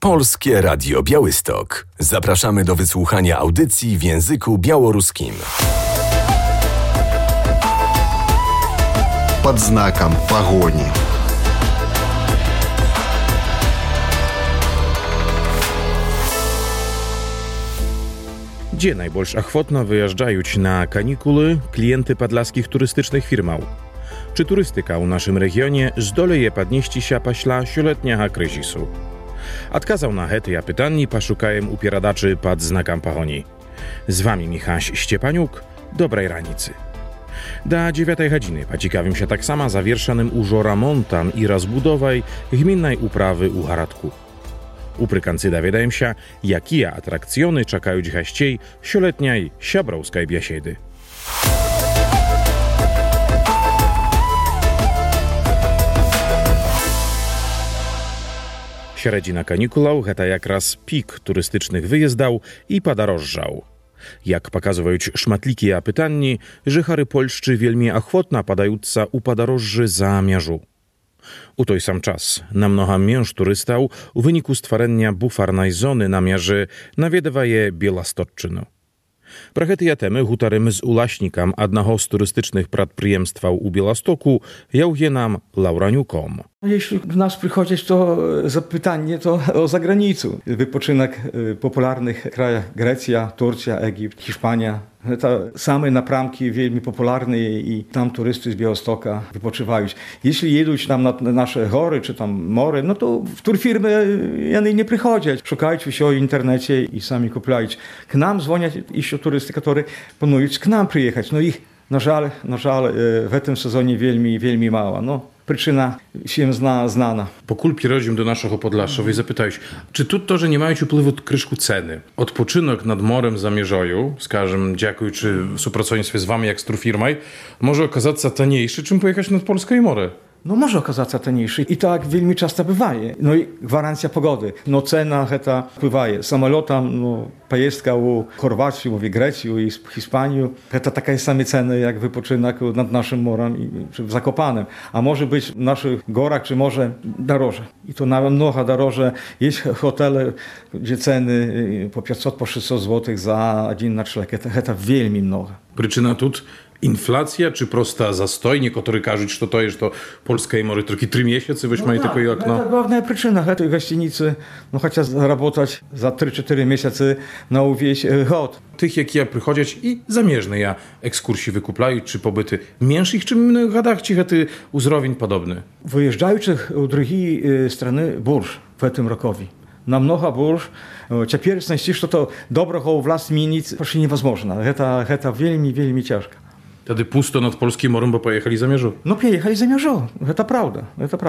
Polskie Radio Białystok. Zapraszamy do wysłuchania audycji w języku białoruskim. Pod znakiem pogoni. Gdzie najbольш охотно wyjeżdżaють na kanikuły klienty podlaskich turystycznych firmów? Czy turystyka u naszym regionie zdoleje podnieść się paśla sieletniego kryzysu? Odkazał na hety pytani poszukajem upieradaczy pod znakiem pogoni. Z wami Michaś Ściepaniuk. Dobrej ranicy. Do 9 godziny pociekawiam się tak samo zawierszanym użo remontam i rozbudowaj gminnej uprawy u Haradku. Uprykancy dowiadają się, jakie atrakcjony czekają gościej sieletniej siabrowskiej biesiedy. Średzina kanikułów to jakraz pik turystycznych wyjezdów i podorожжał. Jak pokazują szmatliki pytanni, żychary polszczy wielmi ochotna padająca u podorожжy za miarzu. U той sam czas na mnoha męż turystów w wyniku stworzenia bufarnej zony na miarze nawiedwaje Białostocczyno. Prachety temy hutarym z ulaśnikiem jednego z turystycznych przedprijemstw u Białostoku jałje nam Lauraniukom. Jeśli w nas przychodzić, to zapytanie to o zagranicę. Wypoczynek w popularnych krajach Grecja, Turcja, Egipt, Hiszpania. To same napramki wielmi popularne i tam turysty z Białostoka wypoczywają. Jeśli jedą tam na nasze góry czy tam mory, no to w turfirmy one nie przychodzą. Szukajcie się w internecie i sami kupują. K nam dzwonią jeszcze turysty, którzy planują k nam przyjechać. No ich na żal w tym sezonie wielmi mało. No. Przyczyna się znana. Po kulpie rodzim do naszego Podlaszowej zapytałeś, czy tu to, że nie mają wpływu kryszku ceny? Odpoczynek nad morem zamierzają, skażem dziękuję, czy w współpracownictwie z wami jak z turfirmaj, może okazać się taniejszy, czym pojechać nad Polskie morze? No może okazać się taniejszy i tak wielmi często bywaje. No i gwarancja pogody. No cena heta wpływaje. Samolotem, no pojezdka u Chorwacji, w Grecji i Hiszpanii, heta taka jest same ceny jak wypoczynek nad naszym morem czy w Zakopanem. A może być w naszych górach, czy może drożej. I to nawet mnogo drożej. Jest hotele, gdzie ceny po 500, po 600 zł za jeden nocleg. Heta wielmi mnogo. Przyczyna tu inflacja, czy prosta zastój? Niektórzy кажуть, że to jest to polskie mory tylko 3 miesiące, weź mają takie okno. To główna przyczyna tej gościnicy, no chociaż zarabiać za 3-4 miesiące na uwieś hot. Tych jak ja przychodzić i zamierzne ja ekskursji wykuplają, czy pobyty mniejszych, czy innych gadach, czy ty uzrowień podobny. Wyjeżdżających u drugiej strony burz w tym rokowi. Na mnoha burz. Teraz najściśle to dobro власть zmienić proszę niewozможно. Heta wielmi ciężka. Wtedy pusto nad polskim morem, bo pojechali za mierzu. No pojechali za mierzu. To prawda.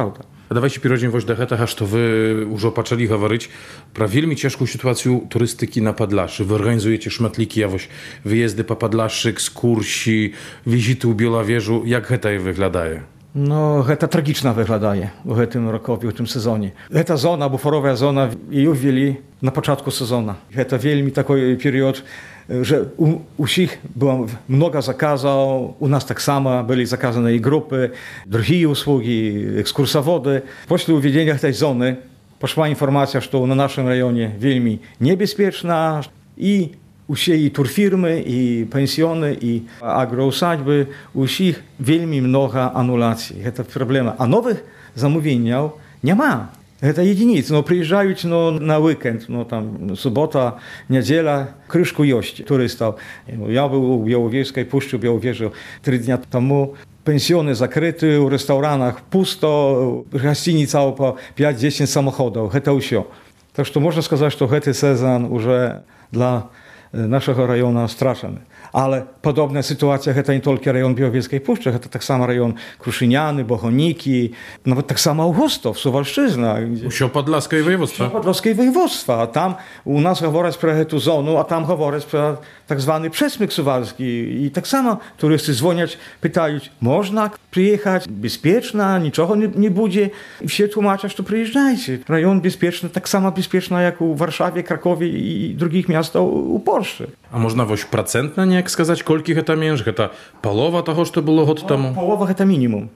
A dawajcie pirodzin woź do heta, aż to wy już opaczali говорить про wielmi ciężką sytuację turystyki na Podlaszy. Wy organizujecie szmatliki, jawoś wyjezdy po Podlaszy, ekskursji, wizyty u Białowieżu. Jak heta je wyglądaje? No, heta tragiczna wyglądaje w tym rokowi, w tym sezonie. Heta zona, buforowa zona, ją wwili na początku sezonu. Heta wielmi taki period, że u wszystkich było mnogo zakazów, u nas tak samo byli zakazane i grupy, drugie usługi, ekskursowody. После uwiedzienia tej zony poszła informacja, że na naszym rejonie wielmi niebezpieczna i i turfirmy, i pensjony, i agrousadźby, u wszystkich wielmi mnogo anulacji. To problem. A nowych zamówień nie ma. To jedynice. No przyjeżdżają na weekend, tam sobota, niedziela, kryszku jości turystów. Ja był u Białowieskiej Puszczy, Białowieży 3 dni temu. Pensjony zakryte, w restaurantach pusto, gościnica po 5-10 samochodów. To wszystko. Tak że można сказать, że ten sezon już dla naszego rejonu straszny. Ale podobna sytuacja to nie tylko rejon Białowieskiej Puszczy, to tak samo rejon Kruszyniany, Bohoniki, nawet tak samo Augustów, Suwalszczyzna. Usio Podlaskie województwa. Podlaskie województwa. A tam u nas mówić про tę zonę, a tam mówić про tak zwany przesmyk suwalski. I tak samo turysty dzwonią, pytają, można przyjechać, bezpieczna, niczego nie będzie. I wszyscy tłumaczą, że przyjeżdżajcie. Rejon bezpieczny, tak samo bezpieczny jak u Warszawie, Krakowie i drugich miastach u Polski. A można woś procentna, jak сказать, kolki heta męż, heta połowa tego, co było rok temu? Połowa heta minimum.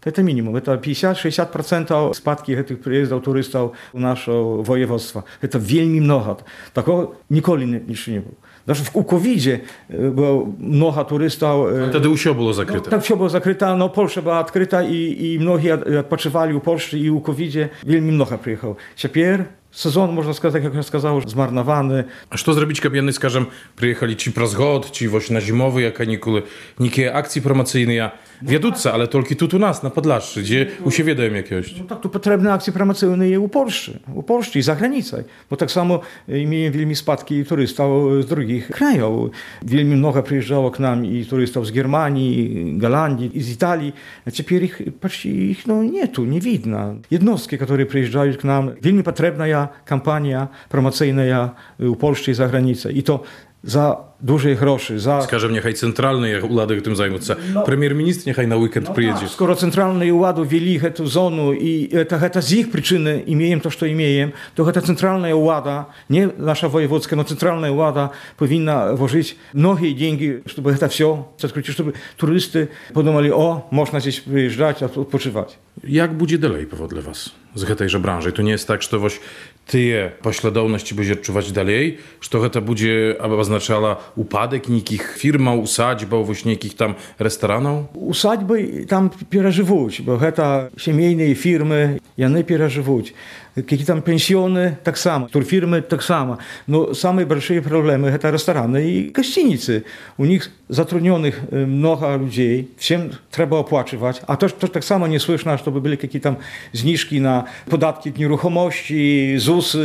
Это минимум. Это 50-60% spadki tych przyjezdów turystów u naszego województwa. To wielmi mnogo. Takiego nigdy nie było. Даже у ковиdzie było mnogo turystów. Wtedy все było zakryte. Tak, все było zakryte, no Polska była odkryta i mnogi odpoczywali u Polski i u ковиdzie wielmi mnogo przyjechało. Teraz сезон, можно сказать, как я сказал, змарнаваны. А что zrobić, как яны, скажем, приехали чи праз год, чи вось на зимовые каникулы, некие акции промоцыйныя ведутся, ale только тут у нас, на Podlasczy, gdzie u siebie dają jakiegoś. No tak, tu potrzebne akcje promocyjne u Polski i za granicą, bo tak samo imieją wielmi spadki turystów z drugich krajów. Wielmi mnogo przyjeżdżało k nam i turystów z Germanii, Holandii, z Italii, a teraz ich nie widno. Jednostki, które przyjeżdżają k nam, wielmi potrzebna kampania promocyjna u Polski i za granicą. I to za duże groszy. Скажем, niechaj centralne ulady tym zajmą. Premier-ministr niechaj na weekend przyjedzie. Skoro centralne ulady wzięli tę zonę i to z ich przyczyny imieją to, co imieją, to ta centralna ulada, nie nasza wojewódzka, no centralna ulada powinna włożyć mnogie pieniądze, żeby to wszystko, żeby turysty podumali, można gdzieś wyjeżdżać, odpoczywać. Jak będzie dalej powodle was z tejże branży? To nie jest tak, że to właśnie tyje pośladowności będzie odczuwać dalej, że to będzie oznaczała upadek niekich firm, usadźb, właśnie niekich tam restoranów? Usadźby tam przeżywają, bo to семейные firmy, one przeżywają. Какие там пенсионы, так само, турфирмы, так само. Но самые большие проблемы – это рестораны и гостиницы. У них затрудненных много людей, всем треба оплачивать. А то так само не слышно, чтобы были какие-то знижки на податки к нерухомости, ЗУС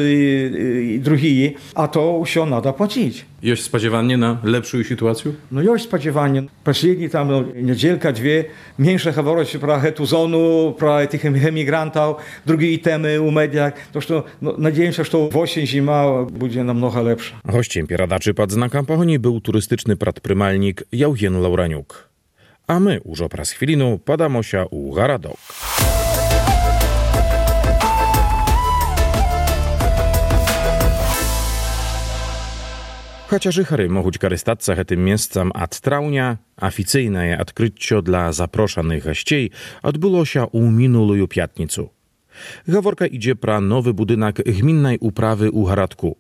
и другие. А то все надо платить. Jest spodziewanie na lepszą sytuację? No jest spodziewanie. Последние tam niedzielka, dwie, mniejsze говорить про эту зону, про этих эмигрантов, другие темы у медиа. To, że надеемся, что осень, zima będzie намного lepsza. Gościem pieradaczy pod znakiem pogoni był turystyczny pradprymalnik Jałgen Lauraniuk. A my już opraz chwilinu padamo się u Garadok. Chociaż Chary mogą korzystać tym miejscem od traunia, oficjalne odkrycie dla zaproszonych gości odbyło się u minulą piatnicu. Gaworka idzie pra nowy budynek gminnej uprawy u Garadku.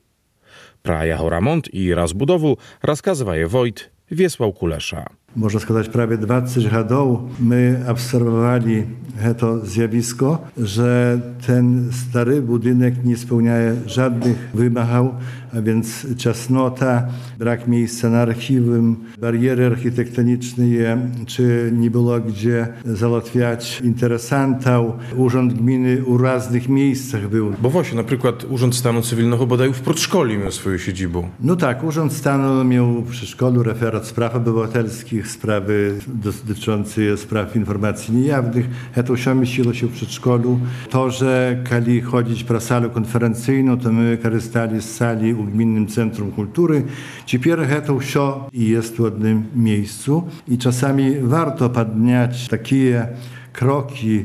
Pra jeho remont i rozbudowę rozkazuje wójt Wiesław Kulesza. Można сказать, prawie 20 lat my obserwowali to zjawisko, że ten stary budynek nie spełnia żadnych wymagań, a więc ciasnota, brak miejsca na archiwum, bariery architektoniczne, czy nie było gdzie załatwiać interesantów. Urząd gminy u różnych miejscach był. Bo właśnie, na przykład Urząd Stanu Cywilnego bodaj w przedszkolu miał swoją siedzibę. No tak, Urząd Stanu miał w przedszkolu referat spraw obywatelskich, sprawy dotyczące spraw informacji niejawnych. To wszystko mieściło się w przedszkolu. To, że kiedy chodzić po salę konferencyjną, to my korzystali z sali u Gminnym Centrum Kultury. Teraz to wszystko jest w jednym miejscu i czasami warto podnieść takie kroki,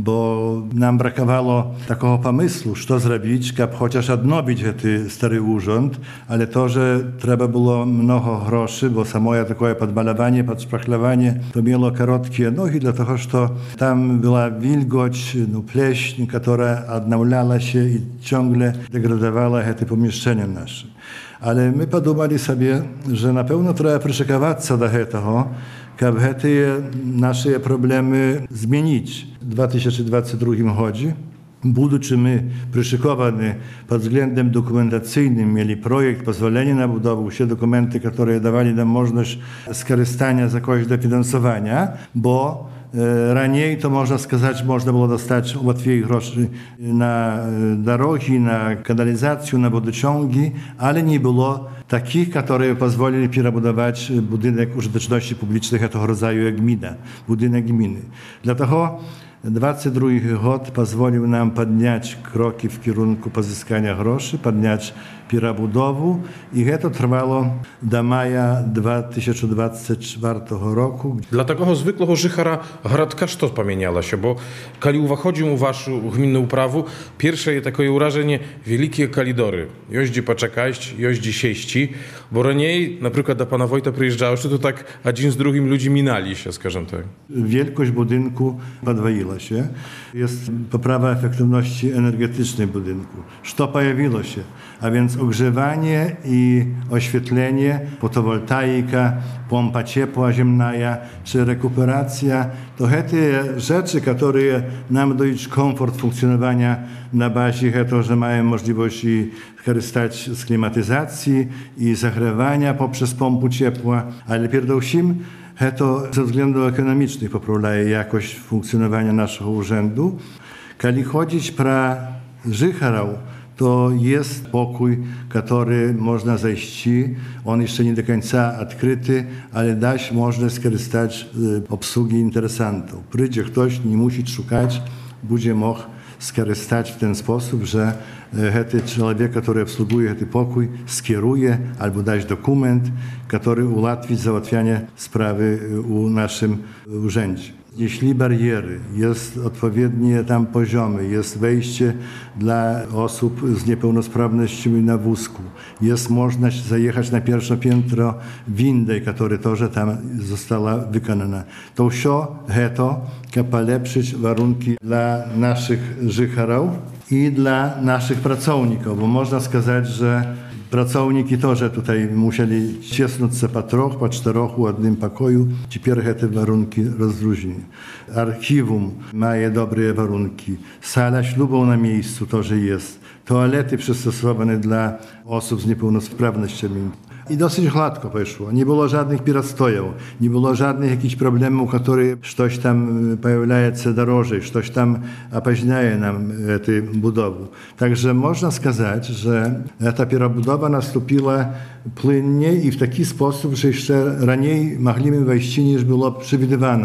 bo nam brakowało takiego pomysłu, co zrobić, żeby chociaż odnowić ten stary urząd, ale to, że trzeba było mnogo groszy, bo samo takie podmalowanie, podszpachlowanie, to miało krótkie nogi, dlatego że tam była wilgoć, pleśń, która odnawiała się i ciągle degradowała te pomieszczenia nasze. Ale my podumali sobie, że na pewno trzeba przyszykować się do tego, żeby te nasze problemy zmienić. W 2022 roku, будучи my przyszykowani pod względem dokumentacyjnym, mieli projekt, pozwolenie na budowę, wszystkie dokumenty, które dawali nam możliwość skorzystania z jakiegoś dofinansowania, bo raniej to można сказать, można było dostać łatwiej groszy na drogi, na kanalizację, na wodociągi, ale nie było takich, które pozwolili przebudować budynek użyteczności publicznych tego rodzaju jak gmina, budynek gminy. Dlatego 22 rok pozwolił nam podnieść kroki w kierunku pozyskania groszy, podnieść pierabudowę i to trwało do maja 2024 roku. Dla takiego zwykłego żychara Hradka co pamieniała się, bo kiedy uwachodził u waszą gminną uprawę, pierwsze jest takie wrażenie wielkie kalidory. Joździ poczekać, joździ sieści, bo raniej, na przykład do pana Wojta przyjeżdżało, że to tak jeden z drugim ludzi minali się, skażę tak. Wielkość budynku podwoiła się. Jest poprawa efektywności energetycznej budynku. Co pojawiło się? A więc ogrzewanie i oświetlenie, fotowoltaika, pompa ciepła ziemna, czy rekuperacja. To te rzeczy, które nam dają komfort funkcjonowania na bazie tego, że mają możliwość korzystać z klimatyzacji i zagrzewania poprzez pompę ciepła, ale przede wszystkim to ze względów ekonomicznych poprawia jakość funkcjonowania naszego urzędu. Kiedy chodzić pra życharał, to jest pokój, który można zejść. On jeszcze nie do końca odkryty, ale dać można skorzystać z obsługi interesantów. Przyjdzie ktoś, nie musi szukać, będzie mógł skorzystać w ten sposób, że ten człowiek, który obsługuje ten pokój, skieruje albo dać dokument, który ułatwi załatwianie sprawy u naszym urzędzie. Jeśli bariery, jest odpowiednie tam poziomy, jest wejście dla osób z niepełnosprawnościami na wózku, jest możliwość zajechać na pierwsze piętro windy, która też tam została wykonana. To wszystko to polepszyć warunki dla naszych życharów i dla naszych pracowników, bo można сказать, że pracowniki też tutaj musieli ciesnąć się po troch, po czterech w jednym pokoju. Teraz te warunki rozróżnione. Archiwum ma dobre warunki. Sala ślubów na miejscu też jest. Toalety przystosowane dla osób z niepełnosprawnościami. I dosyć gładko poszło. Nie było żadnych pirastojów, nie było żadnych jakichś problemów, które coś tam pojawia się drożej, coś tam opóźniaje nam tę budowę. Także można сказать, że ta pierobudowa nastąpiła płynnie i w taki sposób, że jeszcze raniej mogliśmy wejść niż było przewidywane.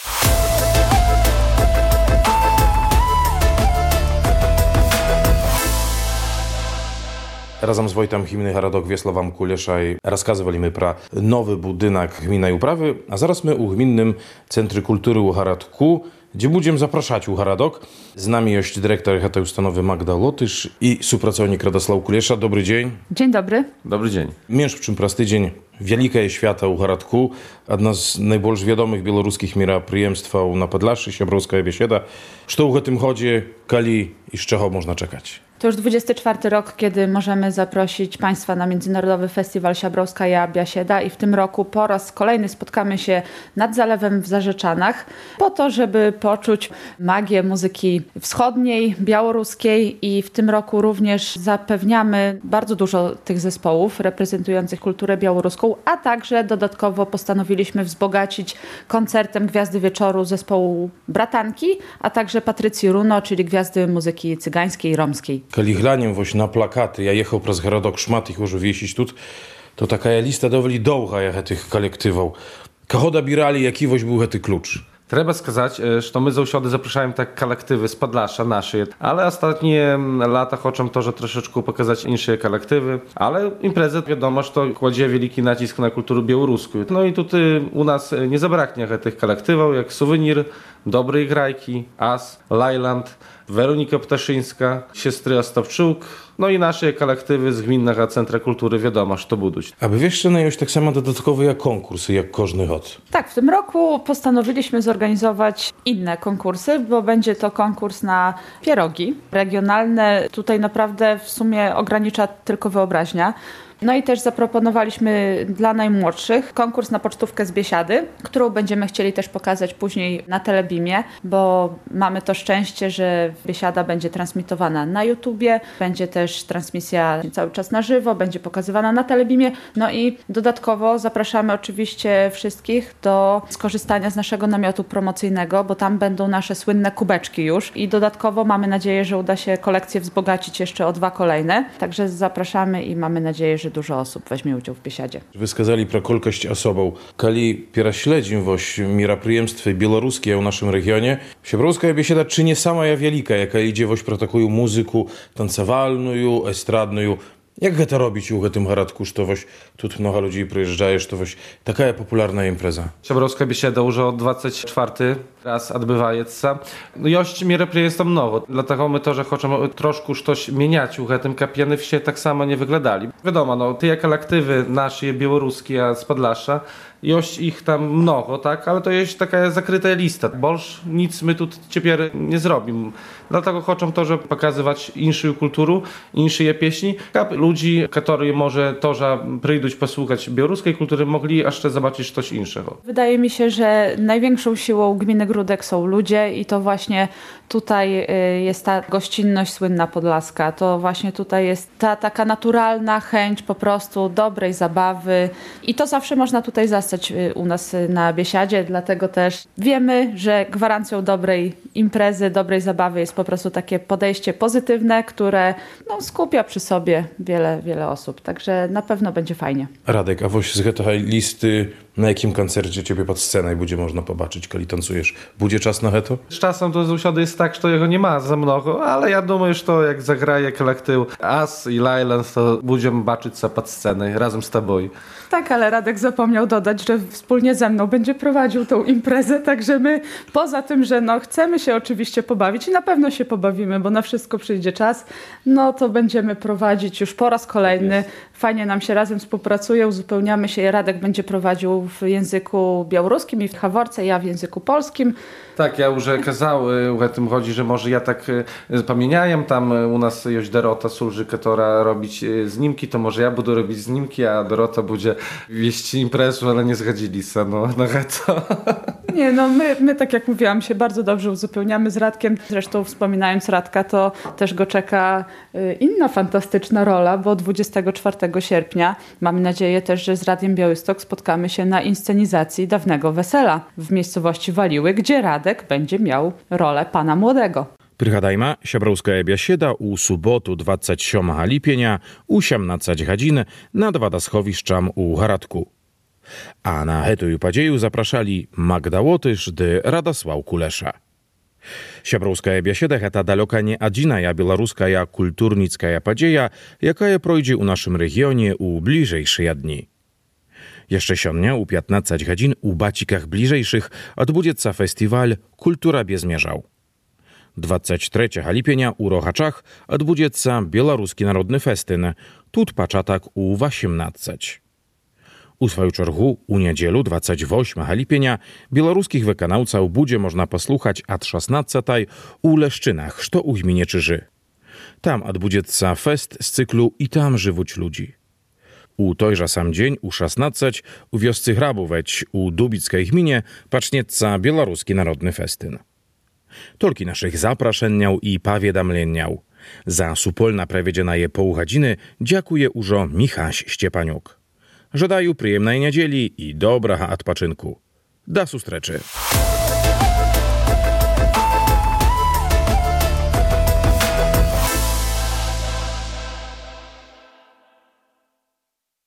Razem z Wojtem gminy Hradok Wiesławam Kuleszaj rozkazywaliśmy pro nowy budynek gminnej uprawy, a zaraz my u Gminnym Centrum Kultury u Hradku, gdzie będziemy zapraszać u Hradok. Z nami jest dyrektor tej ustanove Magda Lotysz i współpracownik Radosław Kulesza. Dobry dzień. Dzień dobry. Dobry dzień. Mięż w czym prosty dzień. Wielkie świata u Hradku. Jedna z najbardziej wiadomych białoruskich miroprijemstw na Podlaszy, Siabrowska biesieda. Co u tym chodzi, kali i z czego można czekać? To już 24 rok, kiedy możemy zaprosić Państwa na Międzynarodowy Festiwal Siabrowska Biesieda i w tym roku po raz kolejny spotkamy się nad Zalewem w Zarzeczanach po to, żeby poczuć magię muzyki wschodniej, białoruskiej i w tym roku również zapewniamy bardzo dużo tych zespołów reprezentujących kulturę białoruską, a także dodatkowo postanowiliśmy wzbogacić koncertem Gwiazdy Wieczoru zespołu Bratanki, a także Patrycji Runo, czyli gwiazdy muzyki cygańskiej i romskiej. Kiedy glaniem właśnie na plakaty, ja jechał przez Hradok szmat ich może wiesić tu, to taka lista dowoli długa tych kolektywów. Kogo dobierali, jaki był ten klucz? Треба сказать, что мы заўсёды запрашаем так коллективы з Подляша наши, але ostatnie lata chcą też troszeczkę pokazać inne kolektywy, ale impreza wiadomo, że kładzie wielki nacisk na kulturę białoruską. No i tutaj u nas nie zabraknie tych kolektywów, jak Suwenir, Dobrej Grajki, As, Lajland, Weronika Ptaszyńska, Siostry Ostapczuk, no i nasze kolektywy z Gminnego Centra Kultury wiadomo, że to buduć. Aby jeszcze nająć tak samo dodatkowo jak konkursy, jak każdy rok. Tak, w tym roku postanowiliśmy zorganizować inne konkursy, bo będzie to konkurs na pierogi regionalne. Tutaj naprawdę w sumie ogranicza tylko wyobraźnia. No i też zaproponowaliśmy dla najmłodszych konkurs na pocztówkę z Biesiady, którą będziemy chcieli też pokazać później na Telebimie, bo mamy to szczęście, że Biesiada będzie transmitowana na YouTubie, będzie też transmisja cały czas na żywo, będzie pokazywana na Telebimie. No i dodatkowo zapraszamy oczywiście wszystkich do skorzystania z naszego namiotu promocyjnego, bo tam będą nasze słynne kubeczki już i dodatkowo mamy nadzieję, że uda się kolekcję wzbogacić jeszcze o 2 kolejne. Także zapraszamy i mamy nadzieję, że dużo osób weźmie udział w biesiadzie. Вы сказали про колькость особаў. Калі пераследзім вось мерапрыемствы беларускія ў нашым рэгіёне, сяброўская беседа чи не самая вялікая, якая ідзе вось про такую музыку танцавальную, эстрадную. Jak гэта робіць у гэтым гарадку, што вось тут много ludzi прыязджае, што вось такая папулярная імпрэза? Сяброўская беседа ўжо 24 raz адбываецца. Ёсць мерапрыемстваў много, dlatego my тоже хочам трошку штось мяняць у гэтым, каб яны все так само не выглядалі. Wiadomo, no, tыя калектывы нашыя беларускія з Podlasza, ёсць ich tam mnogo, tak, ale to jest taka zakryta lista. Boż nic my tu ciepiery nie zrobimy. Dlatego chcą to, żeby pokazywać inną kulturę, inne pieśni, aby ludzie, którzy może to, że przyjdą posłuchać białoruskiej kultury, mogli jeszcze zobaczyć coś innego. Wydaje mi się, że największą siłą gminy Gródek są ludzie i to właśnie tutaj jest ta gościnność słynna podlaska. To właśnie tutaj jest ta taka naturalna chęć po prostu dobrej zabawy i to zawsze można tutaj zastać u nas na biesiadzie, dlatego też wiemy, że gwarancją dobrej imprezy, dobrej zabawy jest po prostu takie podejście pozytywne, które skupia przy sobie wiele osób. Także na pewno będzie fajnie. Radek, a woś z tej listy na jakim koncercie ciebie pod sceną będzie można pobaczyć, kiedy tancujesz? Będzie czas na to? Z czasem to zausiady jest tak, że jego nie ma za mnogo, ale ja думаю, że to jak zagraje kolektyw As i Lajlens, to będziemy baczyć się pod sceną razem z tobą. Tak, ale Radek zapomniał dodać, że wspólnie ze mną będzie prowadził tą imprezę, także my poza tym, że chcemy się oczywiście pobawić i na pewno się pobawimy, bo na wszystko przyjdzie czas, to będziemy prowadzić już po raz kolejny. Fajnie nam się razem współpracuje, uzupełniamy się. Radek będzie prowadził w języku białoruskim i w Haworce, ja w języku polskim. Tak, ja już kazał o tym chodzi, że może ja tak pamiętam, tam u nas jest Dorota Sulży, która robić znimki, to może ja będę robić znimki, a Dorota będzie wieść imprezę, ale nie zgodzili się na to. Nie, my tak jak mówiłam, się bardzo dobrze uzupełniamy z Radkiem. Zresztą wspominając Radka, to też go czeka inna fantastyczna rola, bo 24 sierpnia mamy nadzieję też, że z Radiem Białystok spotkamy się na inscenizacji Dawnego Wesela w miejscowości Waliły, gdzie Radek będzie miał rolę pana młodego. Пригадайма, сяброўская бяседа ў суботу 27 ліпеня у 17 гадзін над вадасховішчам у гарадку. А на гэтую падзею запрашалі Магда Łotys ды Радаслаў Кулеша. Сяброўская бяседа гэта далёка не адзіная беларуская культурніцкая падзея, якая пройдзе ў нашым рэгіёне ў бліжэйшыя дні. Jeszcze сёння у 15 гадзін у Баціках бліжэйшых адбудзецца фестываль «Культура без межаў». 23 ліпеня у Рогачах адбудзецца беларускі народны фестын, тут пачатак у 18. У сваю чаргу у нядзелю 28 ліпеня беларускіх выканаўцаў будзе можна паслухаць ад 16 у Лешчынах, што ў гміне Чыжы. Там адбудзецца фест з цыкlu «I tam żywuć ludzi». U tojże sam dzień, u 16, u wiosce Hrabóweć, u Dubickiej gminie, pacznieca Białoruski Narodny Festyn. Tolki naszych zapraszeniał i powiadamleniał. Za supolna prawiedziona je pół godziny dziękuję użo Michaś Ściepaniuk. Żądaju przyjemnej niedzieli i dobrego odpoczynku. Do sustreczy.